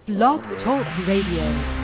Blog Talk Radio.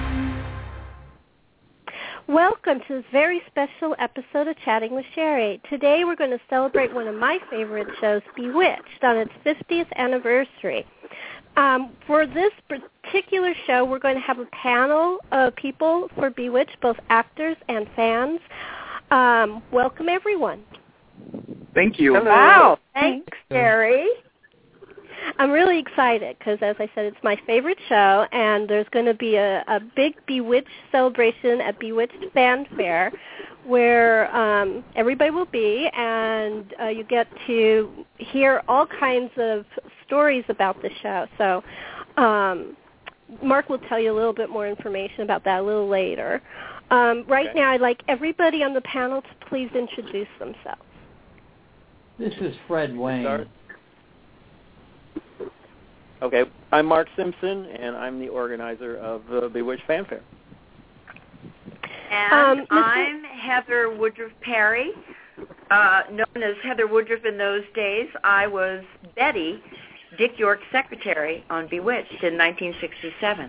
Welcome to this very special episode of Chatting with Sherry. Today we're going to celebrate one of my favorite shows, Bewitched, on its 50th anniversary. For this particular show, we're going to have a panel of people for Bewitched, both actors and fans. Welcome, everyone. Thank you. Hello. Wow. Thanks, Sherry. I'm really excited because, as I said, it's my favorite show, and there's going to be a big Bewitched celebration at Bewitched Fanfare where everybody will be, and you get to hear all kinds of stories about the show. So Mark will tell you a little bit more information about that a little later. Right now, I'd like everybody on the panel to please introduce themselves. This is Fred Wayne. Okay, I'm Mark Simpson, and I'm the organizer of the Bewitched Fanfare. And I'm Heather Woodruff Perry, known as Heather Woodruff in those days. I was Betty, Dick York's secretary on Bewitched in 1967.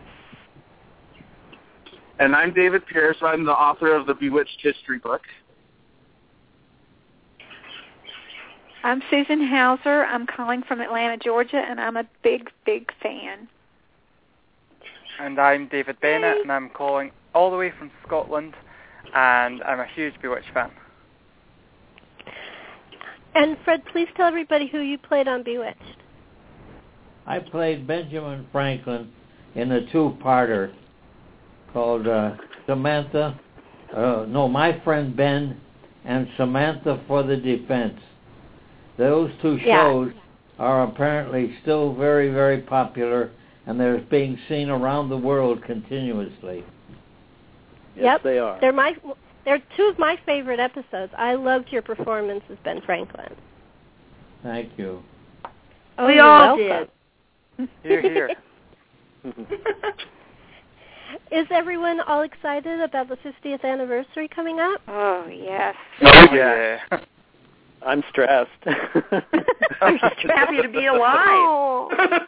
And I'm David Pierce. I'm the author of the Bewitched history book. I'm Susan Hauser. I'm calling from Atlanta, Georgia, and I'm a big, big fan. And I'm David Bennett, and I'm calling all the way from Scotland, and I'm a huge Bewitched fan. And Fred, please tell everybody who you played on Bewitched. I played Benjamin Franklin in a two-parter called Samantha, My Friend Ben, and Samantha for the Defense. Those two shows are apparently still very, very popular, and they're being seen around the world continuously. Yes, they are. They're two of my favorite episodes. I loved your performance as Ben Franklin. Thank you. Oh, we all did. Hear, hear. Is everyone all excited about the 50th anniversary coming up? Oh, yes. Oh, yeah. I'm stressed. I'm just happy to be alive.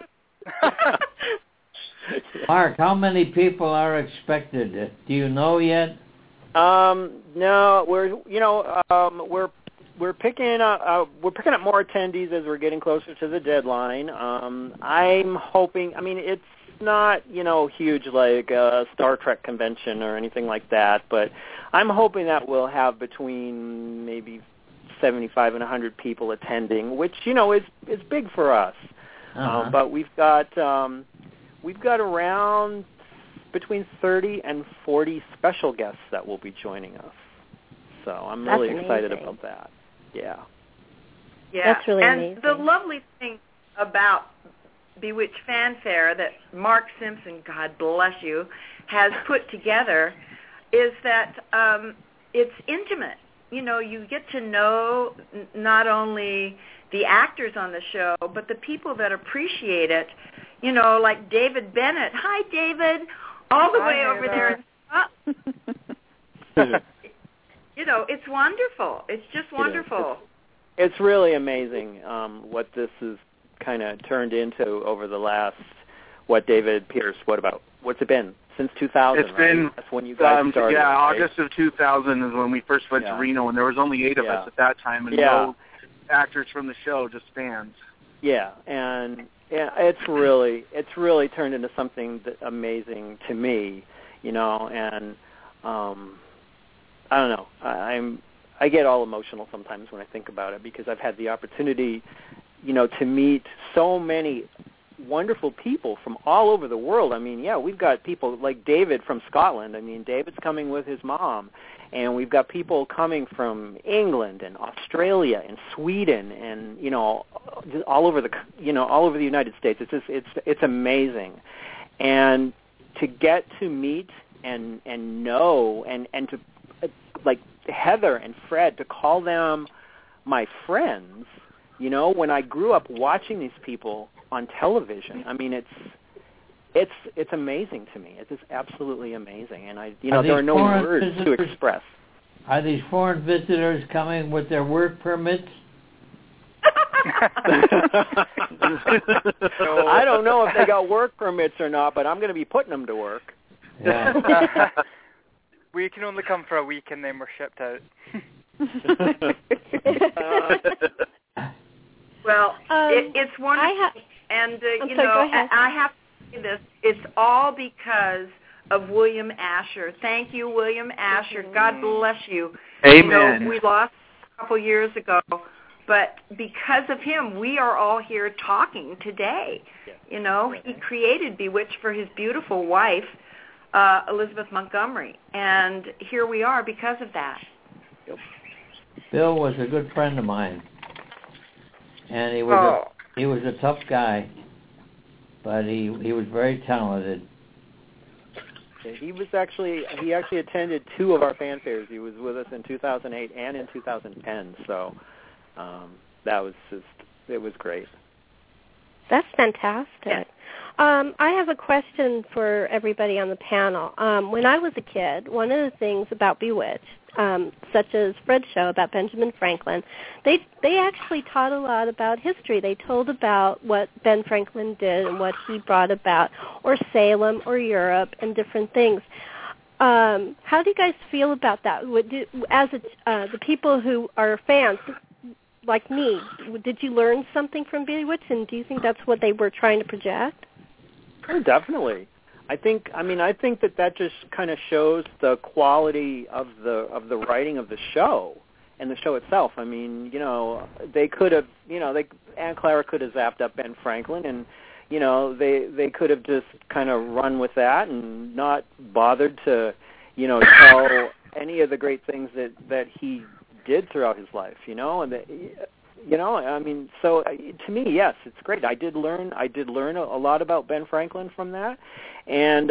Mark, how many people are expected? Do you know yet? No, we're picking up more attendees as we're getting closer to the deadline. I'm hoping. I mean, it's not huge like a Star Trek convention or anything like that, but I'm hoping that we'll have between maybe 75 and 100 people attending, which is big for us. But we've got around between 30 and 40 special guests that will be joining us. So I'm really excited about that. Yeah. Yeah. That's really amazing. And the lovely thing about Bewitched Fanfare that Mark Simpson, God bless you, has put together is that it's intimate. You get to know not only the actors on the show, but the people that appreciate it. Like David Bennett. Hi, David. All the way over there. It's wonderful. It's just wonderful. It's really amazing what this has kind of turned into over the last, David Pierce, what's it been? Since 2000, It's been, That's when you guys started. Yeah, right? August of 2000 is when we first went to Reno, and there was only 8 of us at that time, and no actors from the show, just fans. Yeah, and it's really turned into something amazing to me, and I don't know, I get all emotional sometimes when I think about it because I've had the opportunity, to meet so many wonderful people from all over the world. I mean, we've got people like David from Scotland. I mean, David's coming with his mom, and we've got people coming from England and Australia and Sweden and all over the United States. It's amazing, and to get to meet and know and to like Heather and Fred, to call them my friends. When I grew up watching these people on television, I mean, it's amazing to me. It is absolutely amazing, and there are no words to express. Are these foreign visitors coming with their work permits? I don't know if they got work permits or not, but I'm going to be putting them to work. Yeah. We can only come for a week and then we're shipped out. Well, it's wonderful. I have to say this. It's all because of William Asher. Thank you, William Asher. God bless you. Amen. We lost a couple years ago, but because of him, we are all here talking today. He created Bewitched for his beautiful wife, Elizabeth Montgomery, and here we are because of that. Bill was a good friend of mine, and he was a tough guy, but he was very talented. He actually attended 2 of our fanfares. He was with us in 2008 and in 2010. So it was great. That's fantastic. I have a question for everybody on the panel. When I was a kid, one of the things about Bewitched, such as Fred's show about Benjamin Franklin, they actually taught a lot about history. They told about what Ben Franklin did and what he brought about, or Salem, or Europe, and different things. How do you guys feel about that? As the people who are fans, like me, did you learn something from Bewitched, and do you think that's what they were trying to project? Oh, definitely. I think that just kind of shows the quality of the writing of the show and the show itself. I mean, they could have, Ann Clara could have zapped up Ben Franklin, and they could have just kind of run with that and not bothered to, tell any of the great things that he did throughout his life, I mean, so to me, yes, it's great. I did learn a lot about Ben Franklin from that, and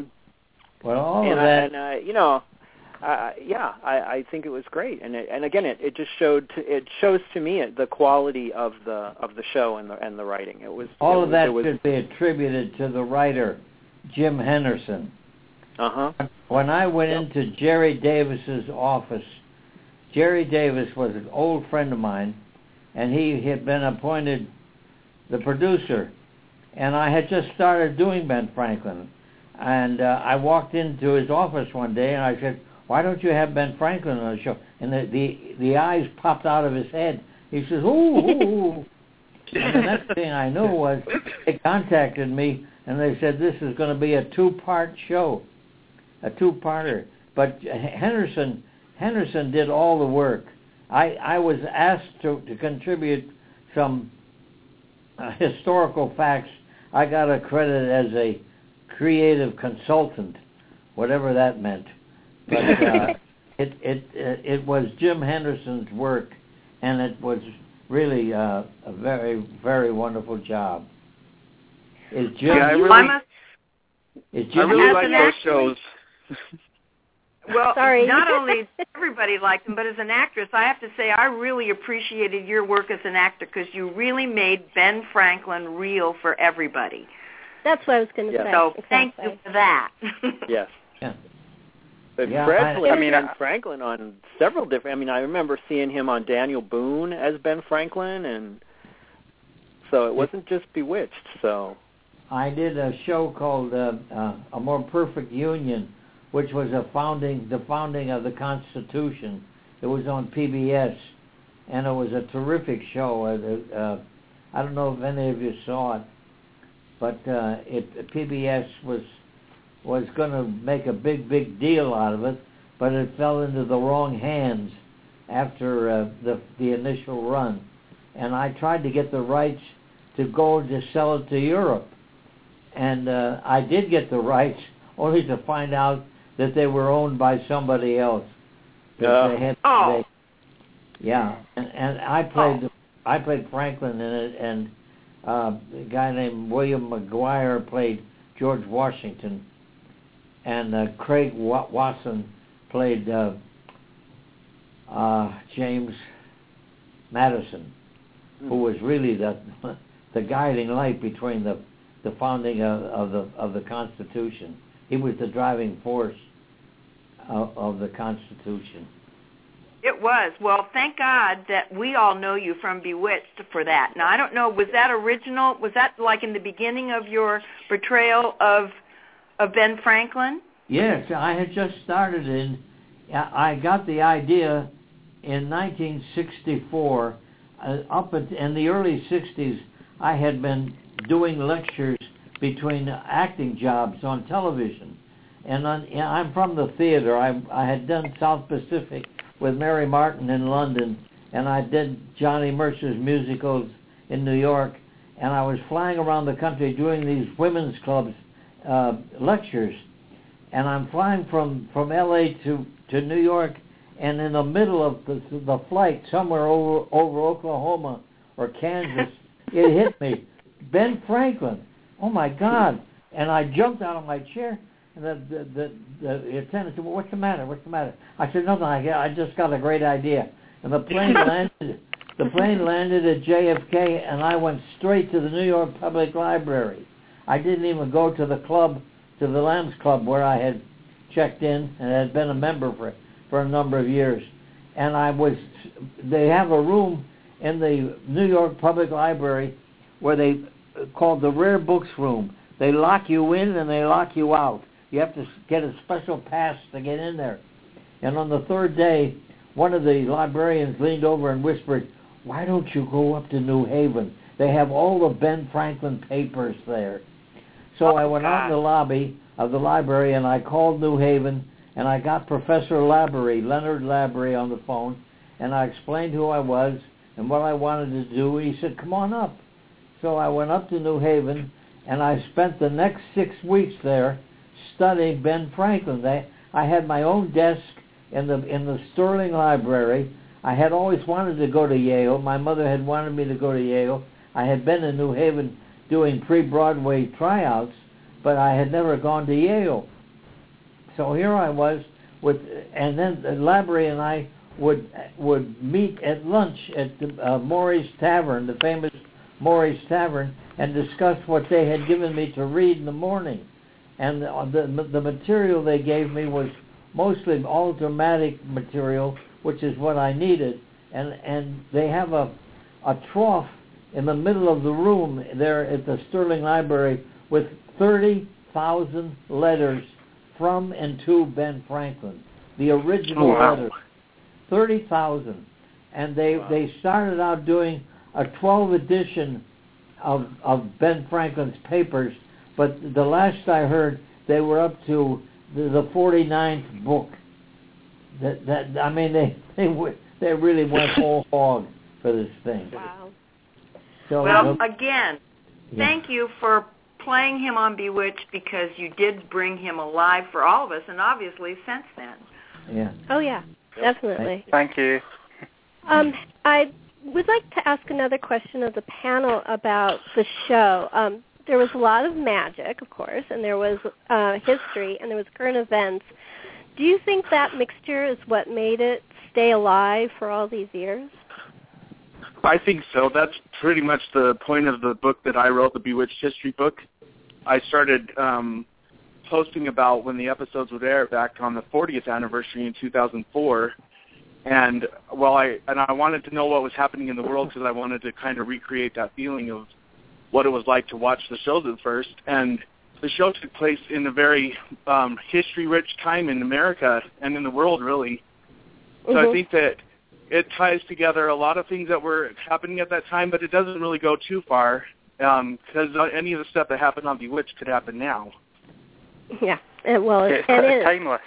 I think it was great. And again, it just shows to me the quality of the show and the writing. That should be attributed to the writer Jim Henderson. When I went into Jerry Davis's office, Jerry Davis was an old friend of mine, and he had been appointed the producer. And I had just started doing Ben Franklin. And I walked into his office one day, and I said, "Why don't you have Ben Franklin on the show?" And the eyes popped out of his head. He says, "Ooh." And the next thing I knew was they contacted me, and they said, "This is going to be a 2-part show, a 2-parter." But Henderson did all the work. I was asked to contribute some historical facts. I got a credit as a creative consultant, whatever that meant. But it was Jim Henderson's work, and it was really a very, very wonderful job. I really like those shows. Well, not only does everybody like them, but as an actress, I have to say I really appreciated your work as an actor because you really made Ben Franklin real for everybody. That's what I was going to say. So thank you for that. Yes. Yeah. But Fred played Ben Franklin on several different... I remember seeing him on Daniel Boone as Ben Franklin, and so it wasn't just Bewitched. So I did a show called A More Perfect Union, which was the founding of the Constitution. It was on PBS, and it was a terrific show. I don't know if any of you saw it, but PBS was going to make a big deal out of it, but it fell into the wrong hands after the initial run. And I tried to get the rights to go to sell it to Europe, and I did get the rights, only to find out that they were owned by somebody else. And I played Franklin in it, and a guy named William McGuire played George Washington, and Craig Wasson played James Madison, who was really the guiding light between the founding of the Constitution. He was the driving force of the Constitution. It was. Well, thank God that we all know you from Bewitched for that. Now, I don't know, was that original? Was that like in the beginning of your portrayal of Ben Franklin? Yes, I had just started I got the idea in 1964. Up in the early 60s, I had been doing lectures between acting jobs on television. And I'm from the theater. I had done South Pacific with Mary Martin in London, and I did Johnny Mercer's musicals in New York, and I was flying around the country doing these women's clubs lectures. And I'm flying from L.A. to New York, and in the middle of the flight, somewhere over Oklahoma or Kansas, it hit me. Ben Franklin. Oh, my God. And I jumped out of my chair, and the attendant said, well, what's the matter? What's the matter? I said, nothing. I just got a great idea. And the plane landed. The plane landed at JFK, and I went straight to the New York Public Library. I didn't even go to the club, to the Lambs Club, where I had checked in and had been a member for a number of years. And they have a room in the New York Public Library where they called the Rare Books Room. They lock you in and they lock you out. You have to get a special pass to get in there. And on the third day, one of the librarians leaned over and whispered, why don't you go up to New Haven? They have all the Ben Franklin papers there. So I went out in the lobby of the library and I called New Haven and I got Professor Laborie, Leonard Laborie, on the phone, and I explained who I was and what I wanted to do. He said, come on up. So I went up to New Haven and I spent the next 6 weeks there studying Ben Franklin. I had my own desk in the Sterling Library. I had always wanted to go to Yale. My mother had wanted me to go to Yale. I had been in New Haven doing pre-Broadway tryouts, but I had never gone to Yale. So here I was, and then Laborie and I would meet at lunch at the Maury's Tavern, the famous Maury's Tavern, and discuss what they had given me to read in the morning. And the material they gave me was mostly all dramatic material, which is what I needed. And they have a trough in the middle of the room there at the Sterling Library with 30,000 letters from and to Ben Franklin, the original letters, 30,000. And they started out doing a 12 edition of Ben Franklin's papers, but the last I heard, they were up to the 49th book. I mean, they really went whole hog for this thing. Wow. So, well, again, thank you for playing him on Bewitched, because you did bring him alive for all of us, and obviously since then. Yeah. Oh, yeah, definitely. Thank you. I would like to ask another question of the panel about the show. There was a lot of magic, of course, and there was history, and there was current events. Do you think that mixture is what made it stay alive for all these years? I think so. That's pretty much the point of the book that I wrote, the Bewitched History book. I started posting about when the episodes would air back on the 40th anniversary in 2004. And I wanted to know what was happening in the world, because I wanted to kind of recreate that feeling of what it was like to watch the shows at first. And the show took place in a very history-rich time in America and in the world, really. So I think that it ties together a lot of things that were happening at that time, but it doesn't really go too far, because any of the stuff that happened on Bewitched could happen now. Yeah, well, it's timeless.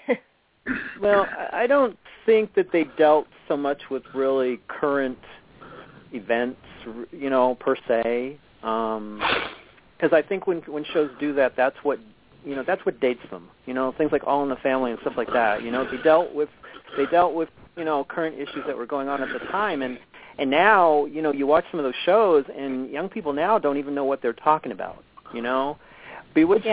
Well, I don't think that they dealt so much with really current events, per se. Because I think when shows do that, that's what dates them. Things like All in the Family and stuff like that. They dealt with current issues that were going on at the time, and now you watch some of those shows, and young people now don't even know what they're talking about. Bewitched,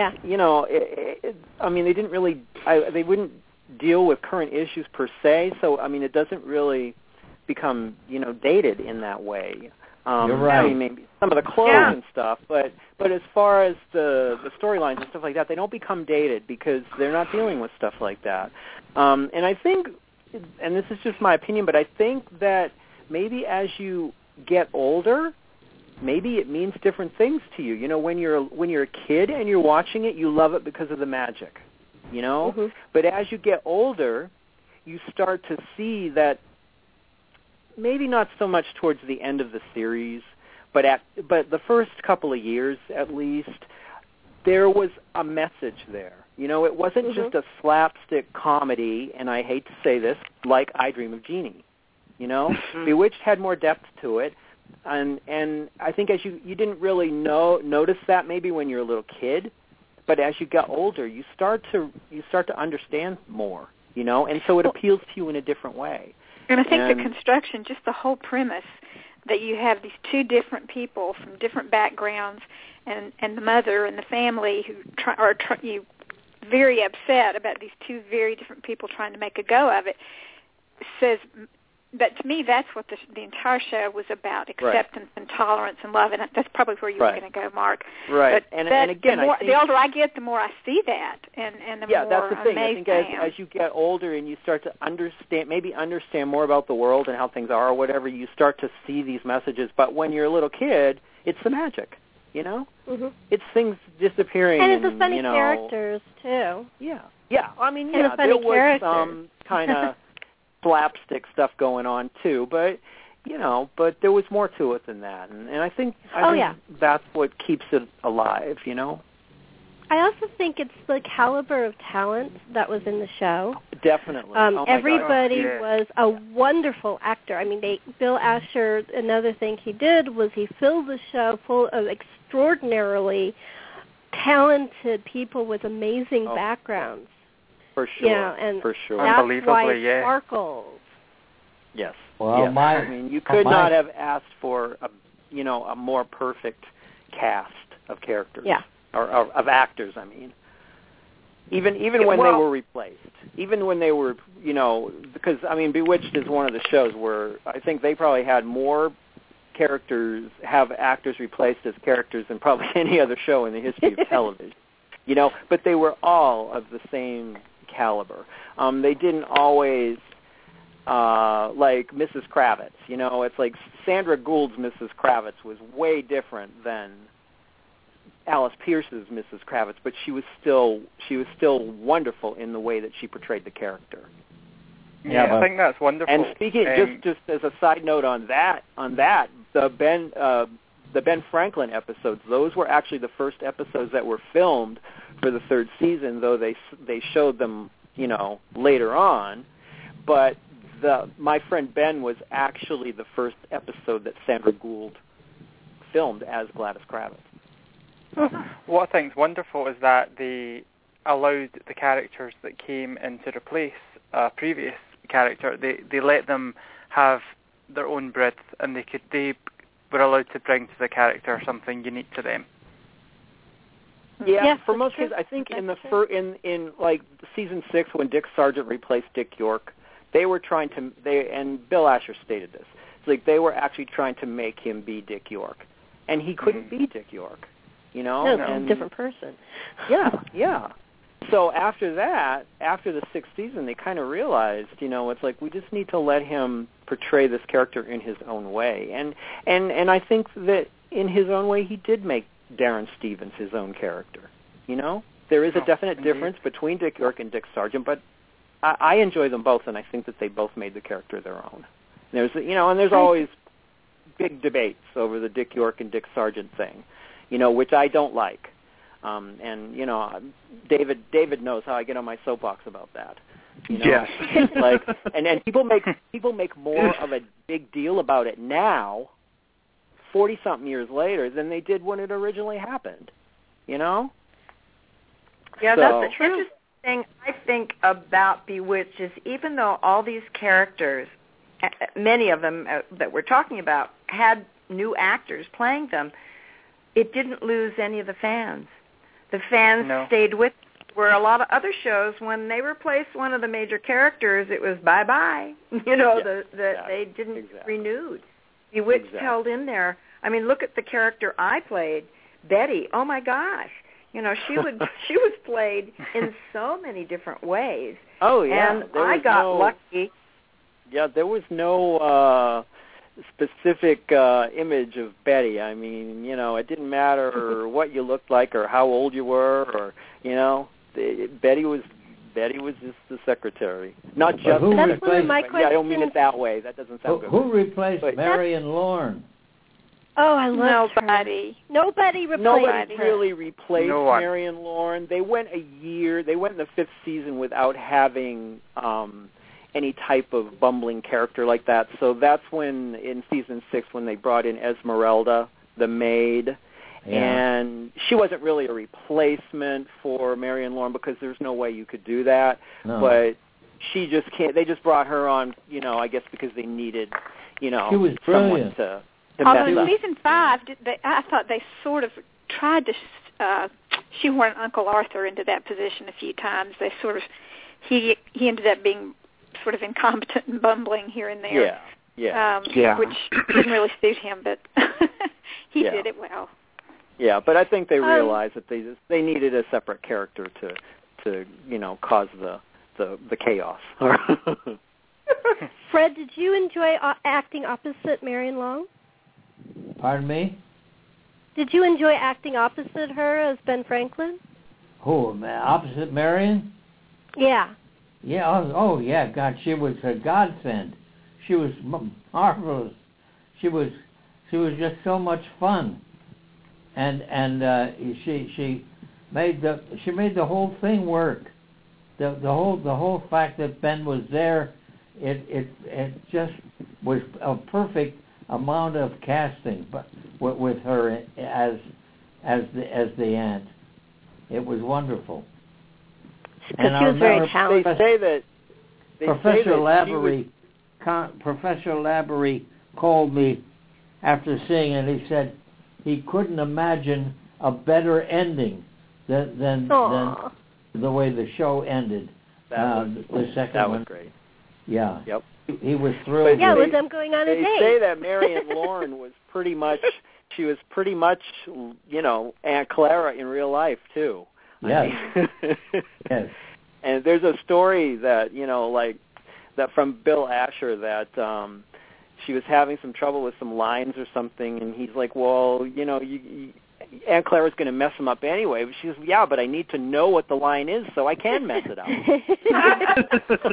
I mean, they didn't really, they wouldn't deal with current issues per se, so I mean, it doesn't really become dated in that way. You're right. I mean, maybe some of the clothes and stuff, but as far as the storylines and stuff like that, they don't become dated because they're not dealing with stuff like that. And I think and this is just my opinion, but I think that maybe as you get older, maybe it means different things to you. You know, when you're a kid and you're watching it, you love it because of the magic, you know? Mm-hmm. But as you get older, you start to see that maybe not so much towards the end of the series, but the first couple of years at least, there was a message there. You know, it wasn't mm-hmm. just a slapstick comedy, and I hate to say this, like I Dream of Jeannie. You know, Bewitched had more depth to it, and I think as you didn't really notice that maybe when you're a little kid, but as you got older, you start to understand more. You know, and so it appeals to you in a different way. And I think the construction, just the whole premise that you have these two different people from different backgrounds, and the mother and the family who are very upset about these two very different people trying to make a go of it, says that to me that's what the entire show was about, acceptance and tolerance and love, and that's probably where you were going to go, Mark. Right. But and again, the older I get, the more I see that, and the more that's the thing. I think amazed as you get older and you start to understand more about the world and how things are or whatever, you start to see these messages. But when you're a little kid, it's the magic. You know, mm-hmm. it's things disappearing, and it's the funny characters too. Yeah. I mean, and there was some kind of slapstick stuff going on too, but there was more to it than that, and I think that's what keeps it alive. You know. I also think it's the caliber of talent that was in the show. Definitely. Everybody was a wonderful actor. I mean, Bill Asher, another thing he did was he filled the show full of extraordinarily talented people with amazing backgrounds. For sure. You know, and for sure. That's why it sparkles. Yes. Well, yes. I mean, you could not have asked for a more perfect cast of characters. Yeah. Or of actors, I mean. Even when they were replaced. Even when they were, because, I mean, Bewitched is one of the shows where I think they probably had more have actors replaced as characters than probably any other show in the history of television. But they were all of the same caliber. They didn't always, like Mrs. Kravitz, it's like Sandra Gould's Mrs. Kravitz was way different than Alice Pierce's Mrs. Kravitz, but she was still wonderful in the way that she portrayed the character. Yeah, I think that's wonderful. And speaking just as a side note on that, the Ben Franklin episodes, those were actually the first episodes that were filmed for the third season, though they showed them, later on. But My Friend Ben was actually the first episode that Sandra Gould filmed as Gladys Kravitz. What I think is wonderful is that they allowed the characters that came in to replace a previous character, they let them have their own breadth, and they were allowed to bring to the character something unique to them. Yeah, for most cases, I think in like season 6 when Dick Sargent replaced Dick York, they were trying to and Bill Asher stated this. It's like they were actually trying to make him be Dick York, and he couldn't be Dick York. No, and, a different person. Yeah. So after that, after the 6th season, they kind of realized, it's like we just need to let him portray this character in his own way. And I think that in his own way, he did make Darren Stevens his own character. There is a definite difference between Dick York and Dick Sargent, but I enjoy them both, and I think that they both made the character their own. There's always big debates over the Dick York and Dick Sargent thing, which I don't like. And David knows how I get on my soapbox about that. Yes. Like, and people make more of a big deal about it now, 40-something years later, than they did when it originally happened. Yeah, that's the interesting thing I think about Bewitched is even though all these characters, many of them that we're talking about, had new actors playing them, it didn't lose any of the fans. The fans stayed with them. Where a lot of other shows, when they replaced one of the major characters, it was bye-bye. They didn't renewed. Bewitched held in there. I mean, look at the character I played, Betty. Oh, my gosh. You know, she was played in so many different ways. Oh yeah, and I got lucky. Yeah, there was no specific image of Betty. I mean, you know, it didn't matter what you looked like or how old you were, or you know, Betty was just the secretary, not just. Who That's one of my questions. Yeah, I don't mean it that way. That doesn't sound good. Who replaced Marion Lorne? Oh, I love nobody. Her. Nobody replaced Nobody her. really replaced Marion Lorne. They went a year. They went in the 5th season without having any type of bumbling character like that. So that's when, in season 6, when they brought in Esmeralda, the maid, and she wasn't really a replacement for Marion Lorne because there's no way you could do that. No. But she just can't. They just brought her on, you know, I guess because they needed, you know, she was someone to although in season 5, I thought they sort of tried to shoehorn Uncle Arthur into that position a few times. They sort of he ended up being sort of incompetent and bumbling here and there. Which didn't really suit him, but he did it well. Yeah, but I think they realized that they needed a separate character to you know, cause the chaos. Fred, did you enjoy acting opposite Marion Long? Pardon me? Did you enjoy acting opposite her as Ben Franklin? Who, opposite Marion? Yeah. Yeah. Oh, yeah. God, she was a godsend. She was marvelous. She was just so much fun, and she made the whole thing work. The whole fact that Ben was there, it just was a perfect amount of casting, but with her as the aunt, it was wonderful. And she was very talented. They say that Professor Laborie called me after seeing it. He said he couldn't imagine a better ending than the way the show ended. The second that one was great. Yeah. Yep. He was thrilled. Yeah, with them going on a date. They say that Marion Lorne was pretty much, you know, Aunt Clara in real life too. Yes. Yes. And there's a story that, you know, like that from Bill Asher that she was having some trouble with some lines or something, and he's like, well, you know, Aunt Clara's going to mess them up anyway. But she says, yeah, but I need to know what the line is so I can mess it up.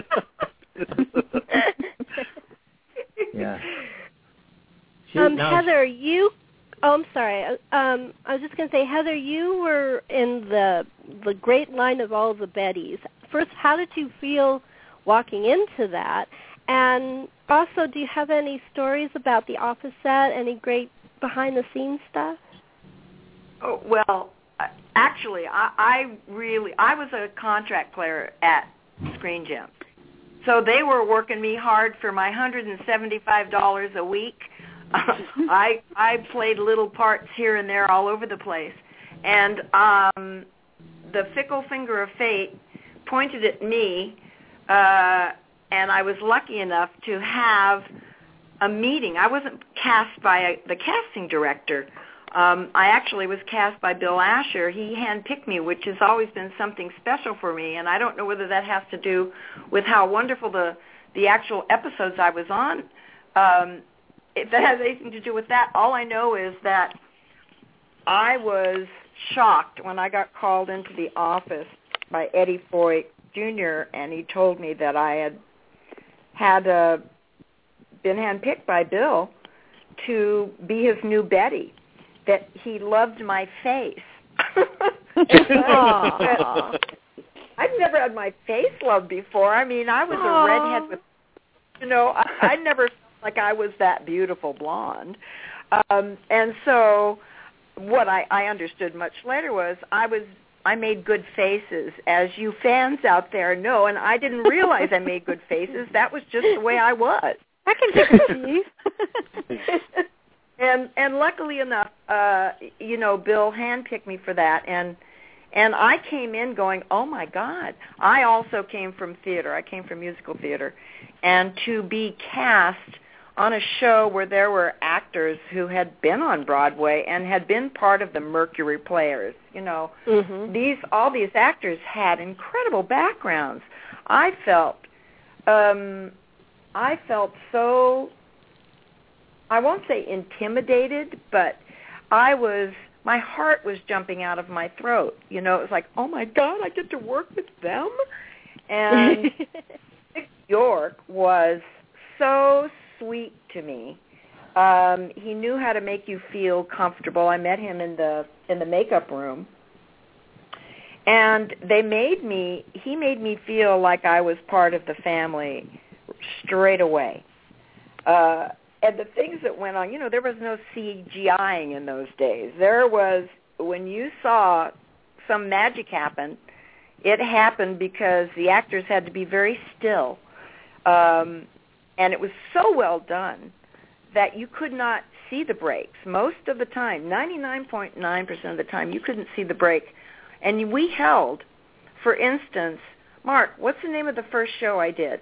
Yeah. Heather, you. Oh, I'm sorry. I was just going to say, Heather, you were in the great line of all the Bettys. First, how did you feel walking into that? And also, do you have any stories about the office set? Any great behind-the-scenes stuff? Oh, well, actually, I was a contract player at Screen Gems. So they were working me hard for my $175 a week. I played little parts here and there all over the place. And the fickle finger of fate pointed at me, and I was lucky enough to have a meeting. I wasn't cast by the casting director. I actually was cast by Bill Asher. He handpicked me, which has always been something special for me, and I don't know whether that has to do with how wonderful the actual episodes I was on. If that has anything to do with that, all I know is that I was shocked when I got called into the office by Eddie Foy Jr., and he told me that I had been handpicked by Bill to be his new Betty, that he loved my face. I've never had my face loved before. I mean, I was a redhead with, you know, I never felt like I was that beautiful blonde. And so what I understood much later was I made good faces, as you fans out there know, and I didn't realize I made good faces. That was just the way I was. I can take a few. And luckily enough, you know, Bill handpicked me for that, and I came in going, oh my God! I also came from theater. I came from musical theater, and to be cast on a show where there were actors who had been on Broadway and had been part of the Mercury Players. You know, all these actors had incredible backgrounds. I felt so, I won't say intimidated, but my heart was jumping out of my throat. You know, it was like, oh my God, I get to work with them? And Dick York was so sweet to me. He knew how to make you feel comfortable. I met him in the makeup room, and he made me feel like I was part of the family straight away. And the things that went on, you know, there was no CGIing in those days. There was, when you saw some magic happen, it happened because the actors had to be very still. And it was so well done that you could not see the breaks. Most of the time, 99.9% of the time, you couldn't see the break. And we held, for instance, Mark, what's the name of the first show I did?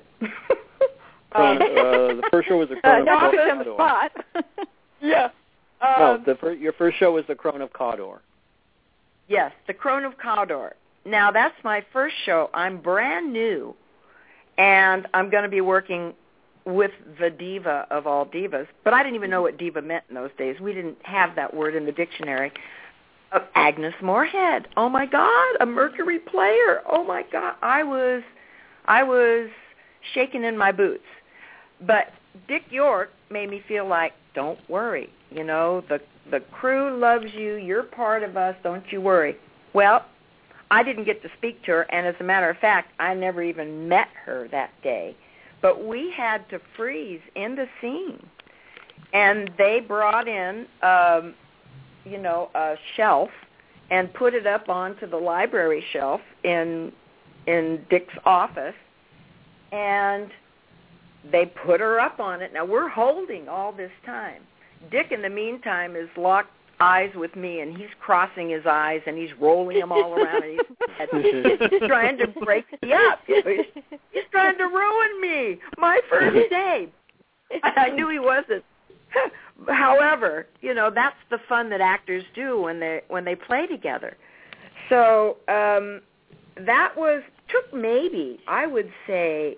The first show was the Crone of Cawdor. Spot. Yeah. Your first show was the Crone of Cawdor. Yes, the Crone of Cawdor. Now, that's my first show. I'm brand new, and I'm going to be working with the diva of all divas. But I didn't even know what diva meant in those days. We didn't have that word in the dictionary. Agnes Moorehead. Oh, my God, a Mercury player. Oh, my God. I was shaking in my boots. But Dick York made me feel like, don't worry. You know, the crew loves you. You're part of us. Don't you worry. Well, I didn't get to speak to her, and as a matter of fact, I never even met her that day. But we had to freeze in the scene, and they brought in, a shelf and put it up onto the library shelf in Dick's office, and they put her up on it. Now, we're holding all this time. Dick, in the meantime, is locked eyes with me, and he's crossing his eyes, and he's rolling them all around, and he's trying to break me up. He's trying to ruin me. My first day. I knew he wasn't. However, you know, that's the fun that actors do when they play together. So that took maybe, I would say,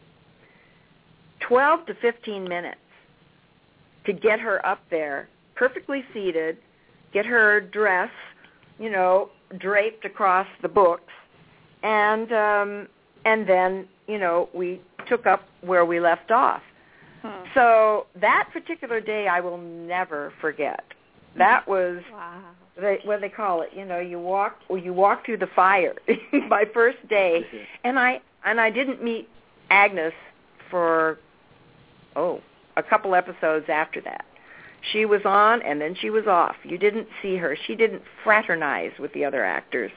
12 to 15 minutes to get her up there, perfectly seated, get her dress, you know, draped across the books, and then, you know, we took up where we left off. So that particular day I will never forget. That was what they call it. You know, you walk through the fire. My first day, and I didn't meet Agnes for a couple episodes after that. She was on, and then she was off. You didn't see her. She didn't fraternize with the other actors.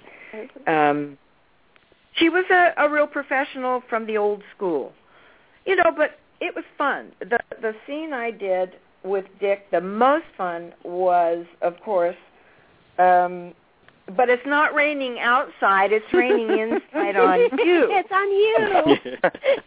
She was a real professional from the old school. You know, but it was fun. The scene I did with Dick, the most fun was, of course, but it's not raining outside. It's raining inside on you. It's on you.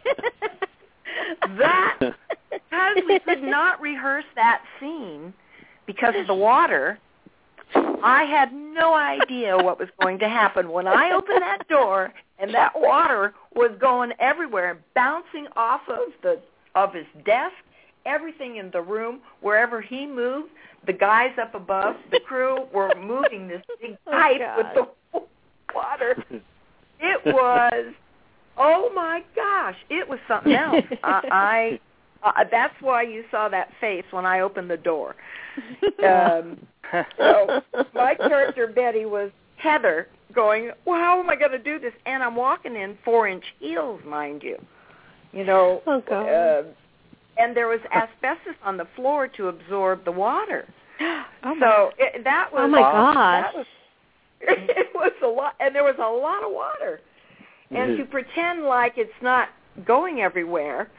Because we could not rehearse that scene because of the water, I had no idea what was going to happen. When I opened that door and that water was going everywhere, bouncing off of his desk, everything in the room, wherever he moved, the guys up above, the crew were moving this big pipe with the water. It was, oh my gosh, it was something else. That's why you saw that face when I opened the door. So my character, Betty, was Heather going, well, how am I going to do this? And I'm walking in 4-inch heels, mind you. You know, and there was asbestos on the floor to absorb the water. That was, oh my gosh. It was a lot, and there was a lot of water. And to pretend like it's not going everywhere,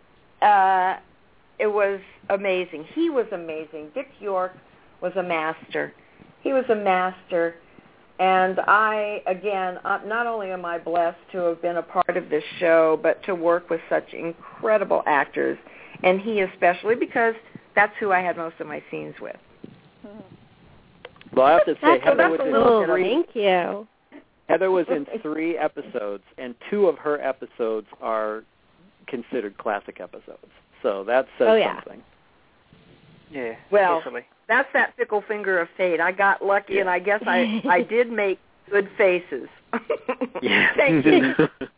it was amazing. He was amazing. Dick York was a master. He was a master. And I, again, not only am I blessed to have been a part of this show, but to work with such incredible actors and he especially, because that's who I had most of my scenes with. Well, I have to say, Heather was in 3. Thank you. Heather was in 3 episodes, and 2 of her episodes are considered classic episodes. So that says something. Yeah. Well, totally. That's that fickle finger of fate. I got lucky, and I guess I did make good faces. Thank you.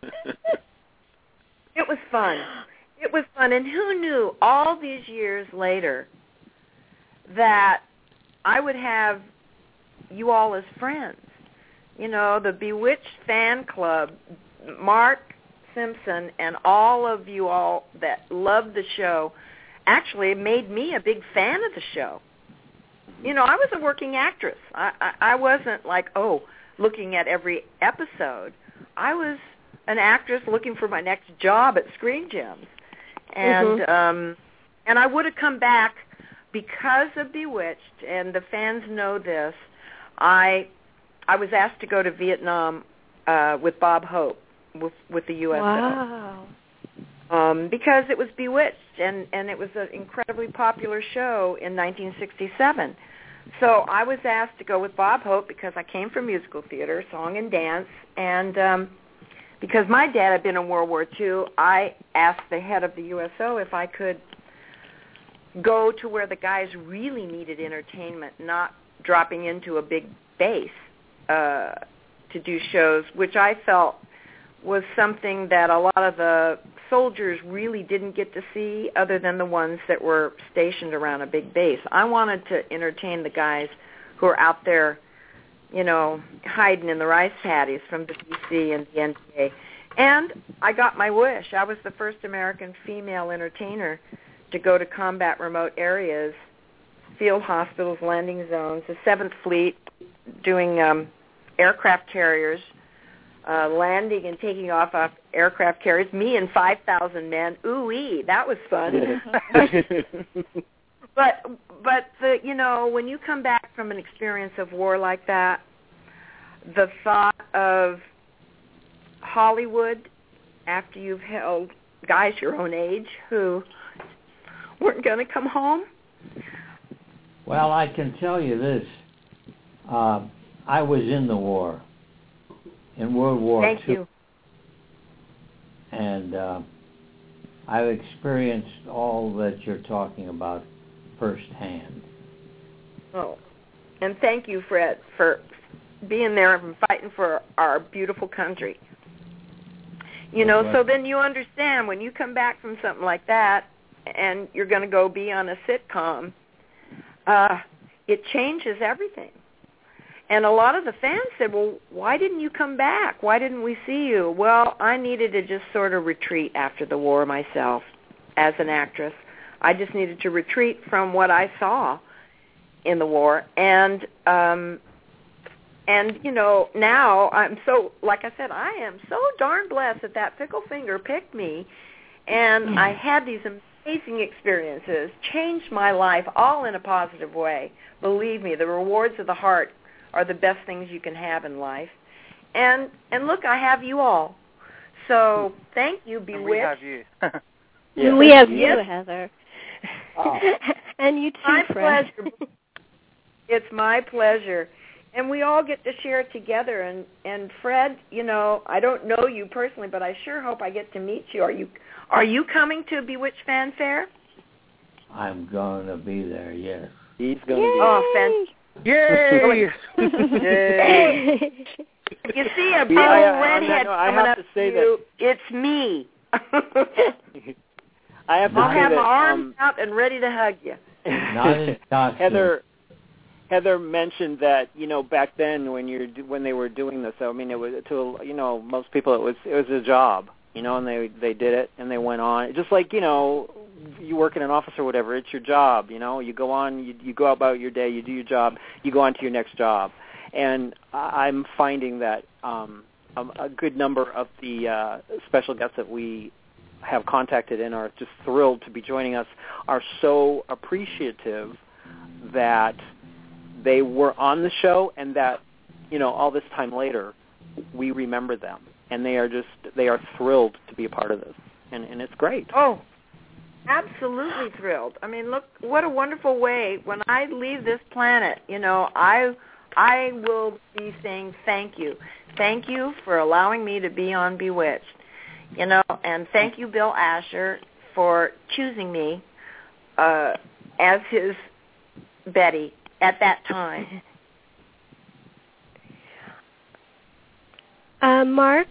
It was fun. It was fun, and who knew all these years later that I would have you all as friends. You know, the Bewitched fan club, Mark Simpson, and all of you all that loved the show actually made me a big fan of the show. You know, I was a working actress. I wasn't like, looking at every episode. I was an actress looking for my next job at Screen Gems. And and I would have come back because of Bewitched, and the fans know this. I was asked to go to Vietnam with Bob Hope with the USO. Wow. Because it was Bewitched, and it was an incredibly popular show in 1967. So I was asked to go with Bob Hope because I came from musical theater, song and dance, and because my dad had been in World War II, I asked the head of the USO if I could go to where the guys really needed entertainment, not dropping into a big base to do shows, which I felt was something that a lot of the soldiers really didn't get to see other than the ones that were stationed around a big base. I wanted to entertain the guys who are out there, you know, hiding in the rice paddies from the DC and the NDA. And I got my wish. I was the first American female entertainer to go to combat remote areas, field hospitals, landing zones, the 7th Fleet, doing aircraft carriers, landing and taking off aircraft carriers, me and 5,000 men. Ooh-wee, that was fun. But the, you know, when you come back from an experience of war like that, the thought of Hollywood, after you've held guys your own age who weren't going to come home. Well, I can tell you this. I was in the war, in World War II. Thank you. And I've experienced all that you're talking about firsthand. Oh, and thank you, Fred, for being there and fighting for our beautiful country. You know, so then you understand when you come back from something like that and you're going to go be on a sitcom, it changes everything. And a lot of the fans said, well, why didn't you come back? Why didn't we see you? Well, I needed to just sort of retreat after the war myself as an actress. I just needed to retreat from what I saw in the war. And you know, now I'm so, like I said, I am so darn blessed that fickle finger picked me. And I had these amazing experiences, changed my life all in a positive way. Believe me, the rewards of the heart are the best things you can have in life. And look, I have you all. So thank you, Bewitched. We have you. Yeah. We have you, Heather. Oh. And you too, my Fred. Pleasure. It's my pleasure. And we all get to share it together. And Fred, you know, I don't know you personally, but I sure hope I get to meet you. Are you coming to Bewitched Fanfare? I'm going to be there, yes. He's going to be there. Oh, fantastic. Yay! Yay! You see a big old redhead coming up to you. It's me. I have to I'll say have that, my arms out and ready to hug you. Heather mentioned that, you know, back then when they were doing this, I mean, it was to, you know, most people it was a job, you know, and they did it and they went on. Just like, you know, you work in an office or whatever, it's your job, you know. You go on, you go about your day, you do your job, you go on to your next job. And I'm finding that a good number of the special guests that we have contacted and are just thrilled to be joining us are so appreciative that they were on the show and that, you know, all this time later we remember them, and they are thrilled to be a part of this, and it's great. Oh, absolutely thrilled. I mean, look, what a wonderful way. When I leave this planet, I will be saying thank you. Thank you for allowing me to be on Bewitched. And thank you, Bill Asher, for choosing me as his Betty at that time. Mark,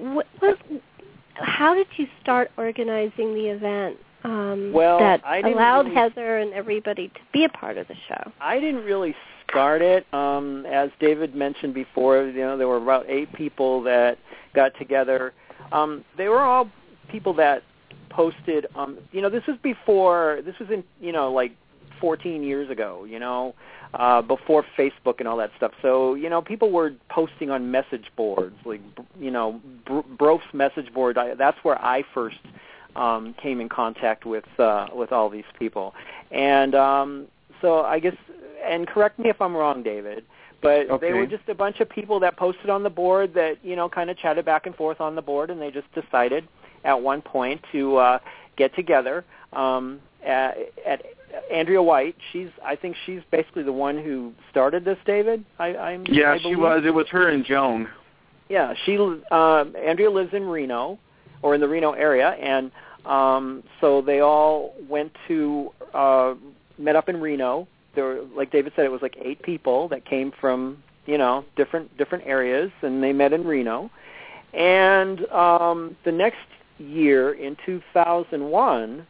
how did you start organizing the event that allowed Heather and everybody to be a part of the show? I didn't really start it. As David mentioned before, there were about 8 people that got together. They were all people that posted. This was in like 14 years ago. Before Facebook and all that stuff. So, people were posting on message boards, like, Brof's message board. That's where I first came in contact with all these people. And so I guess, and correct me if I'm wrong, David, but They were just a bunch of people that posted on the board that, kind of chatted back and forth on the board, and they just decided at one point to get together at Andrea White. I think she's basically the one who started this, David. I she was. It was her and Joan. Yeah, Andrea lives in Reno, or in the Reno area, and so they all went to met up in Reno. There were, like David said, it was like 8 people that came from different areas, and they met in Reno. And the next year, in 2001.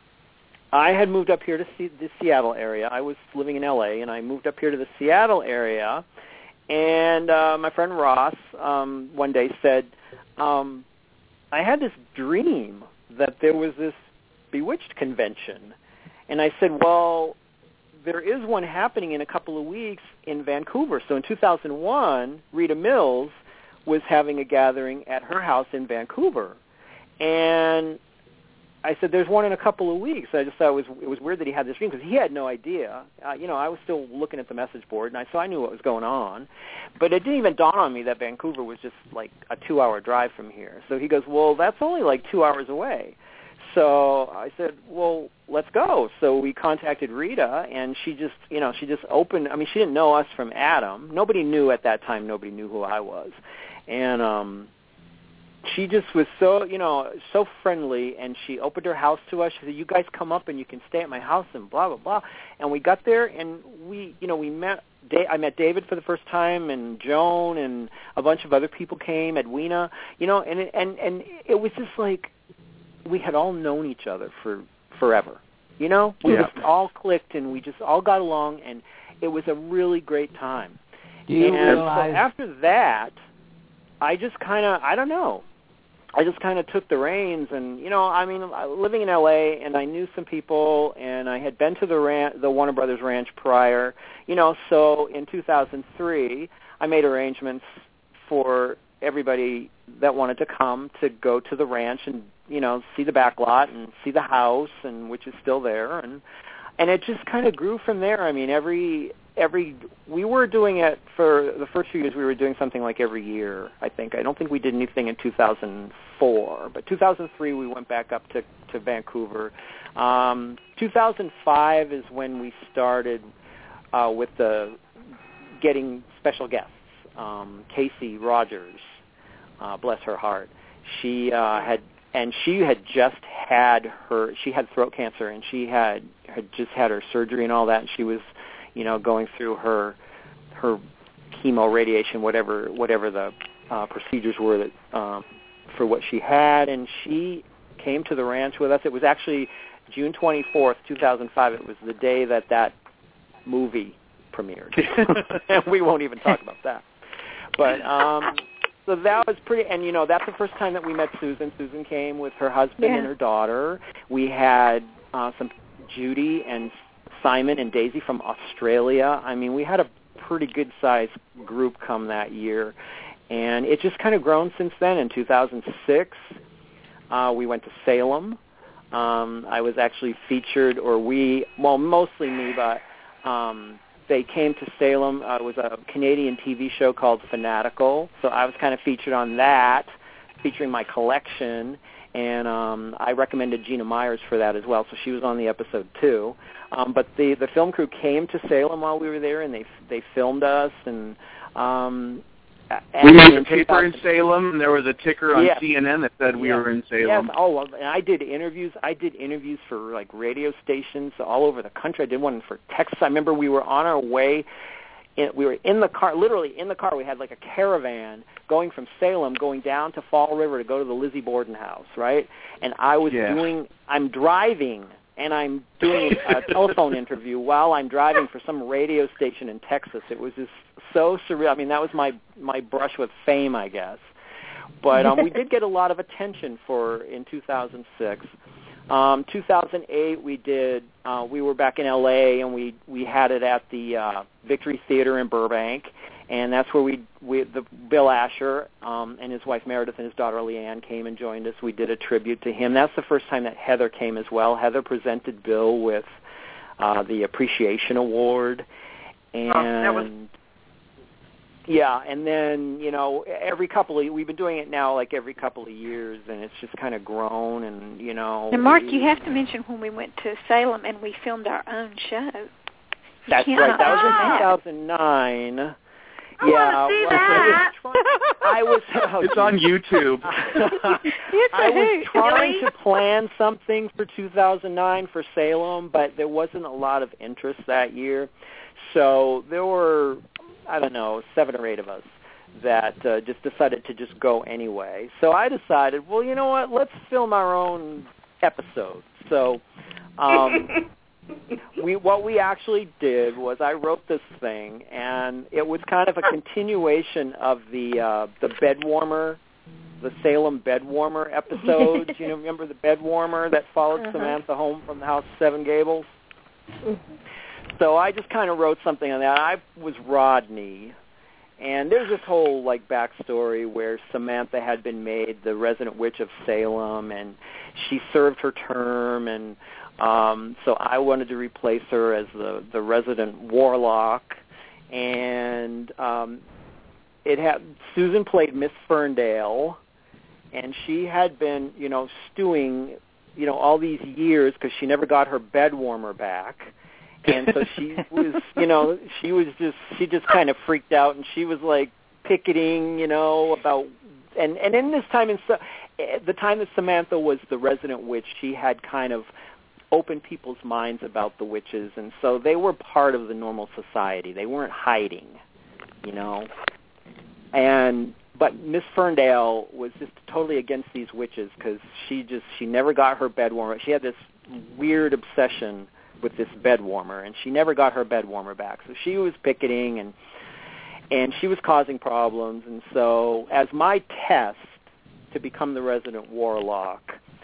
I had moved up here to the Seattle area. I was living in L.A., and I moved up here to the Seattle area. And my friend Ross one day said, I had this dream that there was this Bewitched convention. And I said, well, there is one happening in a couple of weeks in Vancouver. So in 2001, Rita Mills was having a gathering at her house in Vancouver. And I said, there's one in a couple of weeks. I just thought it was weird that he had this dream because he had no idea. I was still looking at the message board, and so I knew what was going on. But it didn't even dawn on me that Vancouver was just like a 2-hour drive from here. So he goes, well, that's only like 2 hours away. So I said, well, let's go. So we contacted Rita, and she just opened. I mean, she didn't know us from Adam. Nobody knew at that time. Nobody knew who I was. And she just was so friendly, and she opened her house to us. She said, you guys come up and you can stay at my house and blah, blah, blah. And we got there, and we met. I met David for the first time, and Joan, and a bunch of other people came, Edwina, and it was just like we had all known each other for forever. We just all clicked, and we just all got along, and it was a really great time. Do you realize? So after that, I just kind of, I don't know. I just kind of took the reins, and living in L.A., and I knew some people, and I had been to the Warner Brothers Ranch prior, So in 2003, I made arrangements for everybody that wanted to come to go to the ranch and see the back lot and see the house, and which is still there, and it just kind of grew from there. I mean, we were doing it for the first few years. We were doing something like every year, I think. I don't think we did anything in 2004, but 2003 we went back up to Vancouver. 2005 is when we started with the getting special guests. Casey Rogers, bless her heart, she had just had she had throat cancer, and she had just had her surgery and all that, and she was going through her chemo, radiation, whatever the procedures were that for what she had, and she came to the ranch with us. It was actually June 24th, 2005. It was the day that movie premiered. And we won't even talk about that. But so that was pretty, and that's the first time that we met Susan. Susan came with her husband and her daughter. We had some Judy and Simon and Daisy from Australia. I mean, we had a pretty good-sized group come that year, and it just kind of grown since then. In 2006, we went to Salem. I was actually featured, mostly me, but they came to Salem. It was a Canadian TV show called Fanatical, so I was kind of featured on that, featuring my collection. and I recommended Gina Myers for that as well, so she was on the episode too. But the film crew came to Salem while we were there, and they filmed us, and we made a paper in Salem, and there was a ticker on CNN that said we were in Salem. Yes. Oh, and I did interviews. For like radio stations all over the country. I did one for Texas. I remember we were on our way. We were in the car, literally in the car. We had like a caravan going from Salem, going down to Fall River to go to the Lizzie Borden house, right? And I'm driving, and I'm doing a telephone interview while I'm driving for some radio station in Texas. It was just so surreal. I mean, that was my brush with fame, I guess. But we did get a lot of attention in 2006. 2008, we were back in L.A., and we had it at the Victory Theater in Burbank, and that's where Bill Asher and his wife Meredith and his daughter Leanne came and joined us. We did a tribute to him. That's the first time that Heather came as well. Heather presented Bill with the Appreciation Award, and and then, we've been doing it now like every couple of years, and it's just kind of grown, and, And Mark, you have to mention when we went to Salem and we filmed our own show. That's right. That was in 2009. I want to see that. It's on YouTube. I was trying to plan something for 2009 for Salem, but there wasn't a lot of interest that year. So there were, 7 or 8 of us that just decided to just go anyway. So I decided, well, you know what, let's film our own episode. So what we actually did was I wrote this thing, and it was kind of a continuation of the bed warmer, the Salem bed warmer episode. Remember the bed warmer that followed Samantha home from the House of Seven Gables? So I just kind of wrote something on that. I was Rodney, and there's this whole backstory where Samantha had been made the resident witch of Salem, and she served her term, and so I wanted to replace her as the resident warlock, and Susan played Miss Ferndale, and she had been stewing all these years because she never got her bed warmer back. And so she was, she just kind of freaked out, and she was picketing, about, and in this time, the time that Samantha was the resident witch, she had kind of opened people's minds about the witches, and so they were part of the normal society. They weren't hiding, But Miss Ferndale was just totally against these witches because she never got her bed warmer. She had this weird obsession with this bed warmer, and she never got her bed warmer back. So she was picketing, and she was causing problems. And so as my test to become the resident warlock,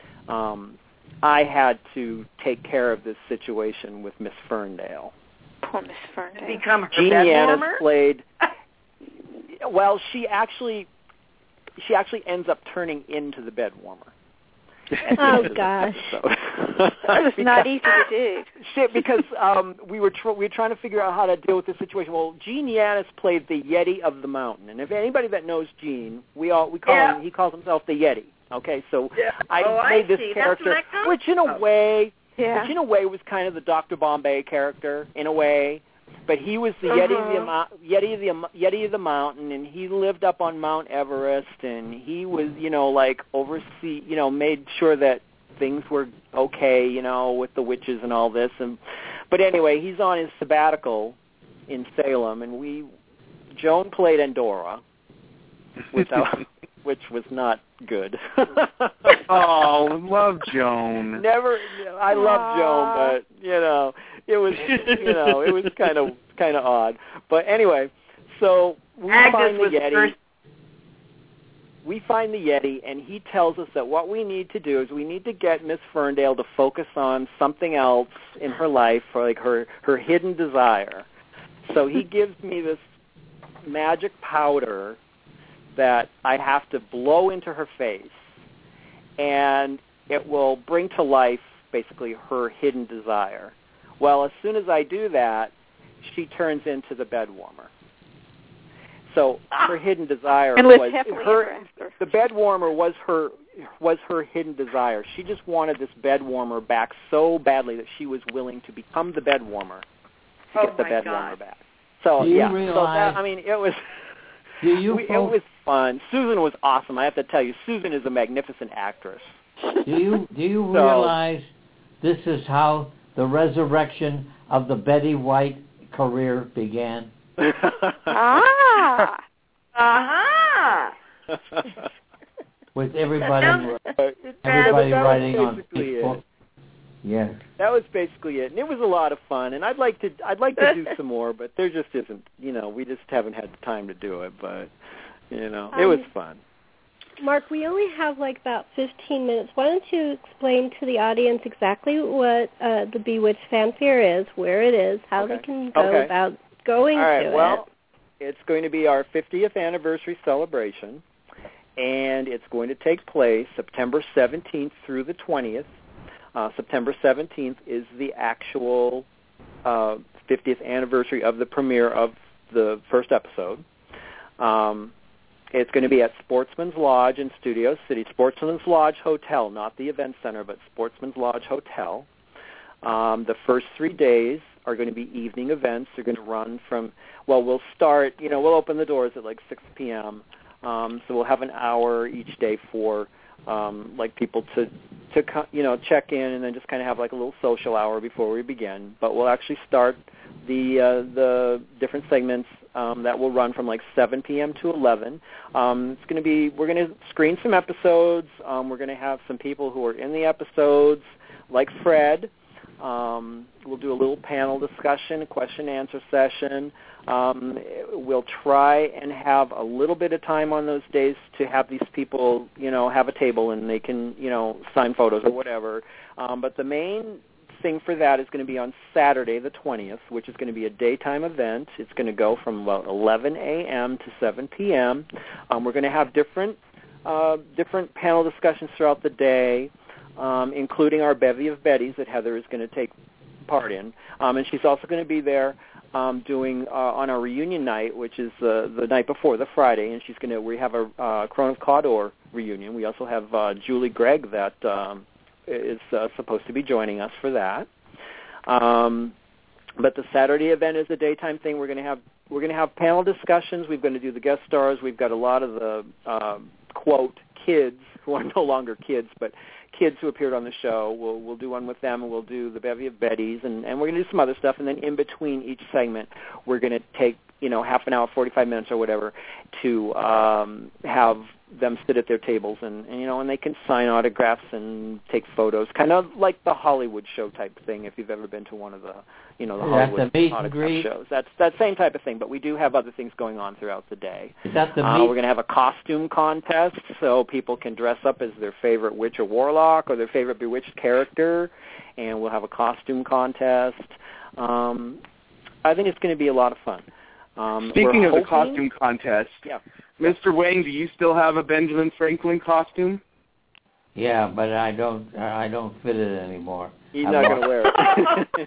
I had to take care of this situation with Miss Ferndale. Poor Miss Ferndale. Become her Jean bed Yanis warmer? played. Well, she actually ends up turning into the bed warmer. Oh gosh, that was not easy to do. Because we were trying to figure out how to deal with this situation. Well, Gene Yanis played the Yeti of the Mountain, and if anybody that knows Gene, we call him. He calls himself the Yeti. Okay, so I played this character, which in a way was kind of the Dr. Bombay character in a way. But he was the Yeti of the Mountain, and he lived up on Mount Everest, and he was, made sure that things were okay, with the witches and all this. But anyway, he's on his sabbatical in Salem, and Joan played Endora, which was not good. Oh, love Joan. I love Joan, but it was it was kind of odd. But anyway, so we find the Yeti. We find the Yeti, and he tells us that what we need to do is we need to get Miss Ferndale to focus on something else in her life, like her hidden desire. So he gives me this magic powder that I have to blow into her face, and it will bring to life basically her hidden desire. Well, as soon as I do that, she turns into the bed warmer. So her hidden desire was the bed warmer was her hidden desire. She just wanted this bed warmer back so badly that she was willing to become the bed warmer to get the bed warmer back. So Realize, it was. It was fun. Susan was awesome. I have to tell you, Susan is a magnificent actress. Do you realize this is how the resurrection of the Betty White career began? With everybody writing on Facebook. Yes. That was basically it. And it was a lot of fun, and I'd like to do some more, but there just isn't, we just haven't had the time to do it, but it was fun. Mark, we only have about 15 minutes. Why don't you explain to the audience exactly what the Bewitched Fanfare is, where it is, how they can go about going to it? Well, it's going to be our 50th anniversary celebration, and it's going to take place September 17th through the 20th. September 17th is the actual 50th anniversary of the premiere of the first episode. It's going to be at Sportsman's Lodge in Studio City. Sportsman's Lodge Hotel, not the event center, but Sportsman's Lodge Hotel. The first 3 days are going to be evening events. They're going to run from, we'll start, we'll open the doors at 6 p.m., so we'll have an hour each day for people to check in, and then just kind of have a little social hour before we begin. But we'll actually start the different segments that will run from 7 p.m. to 11. We're going to screen some episodes. We're going to have some people who are in the episodes, like Fred. We'll do a little panel discussion, a question-and-answer session. We'll try and have a little bit of time on those days to have these people, have a table and they can, sign photos or whatever. But the main thing for that is going to be on Saturday the 20th, which is going to be a daytime event. It's going to go from about 11 a.m. to 7 p.m. We're going to have different panel discussions throughout the day, including our bevy of Bettys that Heather is going to take part in. And she's also going to be there doing on our reunion night, which is the night before, the Friday, and we have a Crone of Cawdor reunion. We also have Julie Gregg that is supposed to be joining us for that. But the Saturday event is a daytime thing. We're going to have panel discussions. We're going to do the guest stars. We've got a lot of the quote kids who are no longer kids, but kids who appeared on the show. We'll do one with them, and we'll do the bevy of Bettys, and we're going to do some other stuff. And then in between each segment, we're going to take half an hour, 45 minutes or whatever, to have them sit at their tables and they can sign autographs and take photos, kind of like the Hollywood show type thing. If you've ever been to one of the the Hollywood autograph shows, that's that same type of thing. But we do have other things going on throughout the day. Is that the we're going to have a costume contest, so people can dress up as their favorite witch or warlock or their favorite bewitched character, and we'll have a costume contest. I think it's going to be a lot of fun. Speaking of the costume contest, Mr. Wayne, do you still have a Benjamin Franklin costume? Yeah, but I don't fit it anymore. He's not going to wear it.